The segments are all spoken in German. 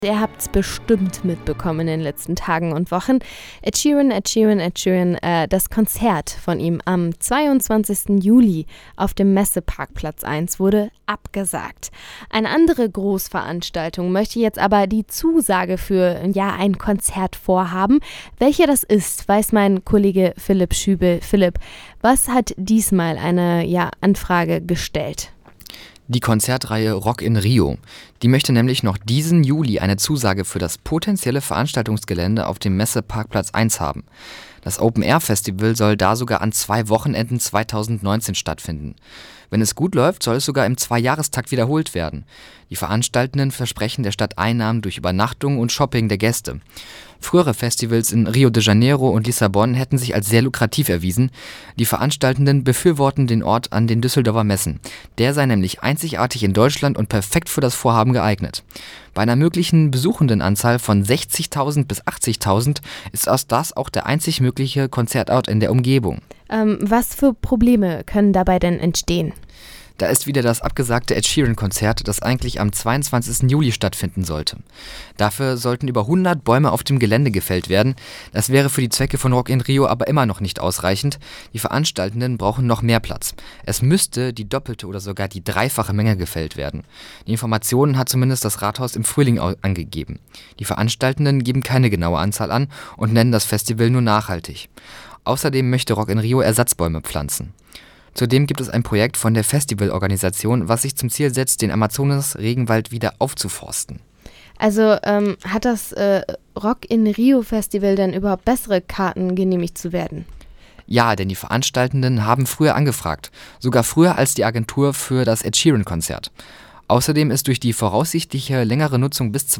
Ihr habt es bestimmt mitbekommen in den letzten Tagen und Wochen. Ed Sheeran, das Konzert von ihm am 22. Juli auf dem Messeparkplatz 1 wurde abgesagt. Eine andere Großveranstaltung möchte jetzt aber die Zusage für ein Konzert vorhaben. Welche das ist, weiß mein Kollege Philipp Schübel. Philipp, was hat diesmal eine Anfrage gestellt? Die Konzertreihe Rock in Rio. Die möchte nämlich noch diesen Juli eine Zusage für das potenzielle Veranstaltungsgelände auf dem Messeparkplatz 1 haben. Das Open-Air-Festival soll da sogar an 2 Wochenenden 2019 stattfinden. Wenn es gut läuft, soll es sogar im 2-Jahrestakt wiederholt werden. Die Veranstaltenden versprechen der Stadt Einnahmen durch Übernachtung und Shopping der Gäste. Frühere Festivals in Rio de Janeiro und Lissabon hätten sich als sehr lukrativ erwiesen. Die Veranstaltenden befürworten den Ort an den Düsseldorfer Messen. Der sei nämlich einzigartig in Deutschland und perfekt für das Vorhaben geeignet. Bei einer möglichen Besuchendenanzahl von 60.000 bis 80.000 ist das auch der einzig mögliche Konzertort in der Umgebung. Was für Probleme können dabei denn entstehen? Da ist wieder das abgesagte Ed Sheeran-Konzert, das eigentlich am 22. Juli stattfinden sollte. Dafür sollten über 100 Bäume auf dem Gelände gefällt werden. Das wäre für die Zwecke von Rock in Rio aber immer noch nicht ausreichend. Die Veranstaltenden brauchen noch mehr Platz. Es müsste die doppelte oder sogar die dreifache Menge gefällt werden. Die Informationen hat zumindest das Rathaus im Frühling angegeben. Die Veranstaltenden geben keine genaue Anzahl an und nennen das Festival nur nachhaltig. Außerdem möchte Rock in Rio Ersatzbäume pflanzen. Zudem gibt es ein Projekt von der Festivalorganisation, was sich zum Ziel setzt, den Amazonas-Regenwald wieder aufzuforsten. Also hat das Rock in Rio Festival denn überhaupt bessere Karten genehmigt zu werden? Ja, denn die Veranstaltenden haben früher angefragt, sogar früher als die Agentur für das Ed Sheeran-Konzert. Außerdem ist durch die voraussichtliche längere Nutzung bis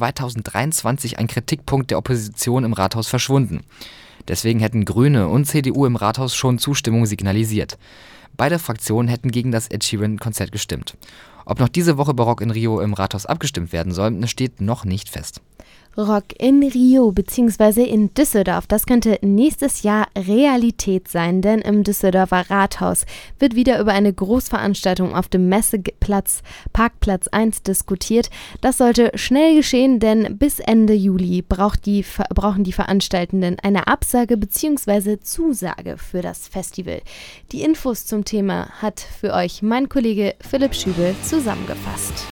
2023 ein Kritikpunkt der Opposition im Rathaus verschwunden. Deswegen hätten Grüne und CDU im Rathaus schon Zustimmung signalisiert. Beide Fraktionen hätten gegen das Ed Sheeran-Konzert gestimmt. Ob noch diese Woche bei Rock in Rio im Rathaus abgestimmt werden soll, steht noch nicht fest. Rock in Rio bzw. in Düsseldorf, das könnte nächstes Jahr Realität sein, denn im Düsseldorfer Rathaus wird wieder über eine Großveranstaltung auf dem Parkplatz 1 diskutiert. Das sollte schnell geschehen, denn bis Ende Juli brauchen die Veranstaltenden eine Absage bzw. Zusage für das Festival. Die Infos zum Thema hat für euch mein Kollege Philipp Schübel zusammengefasst.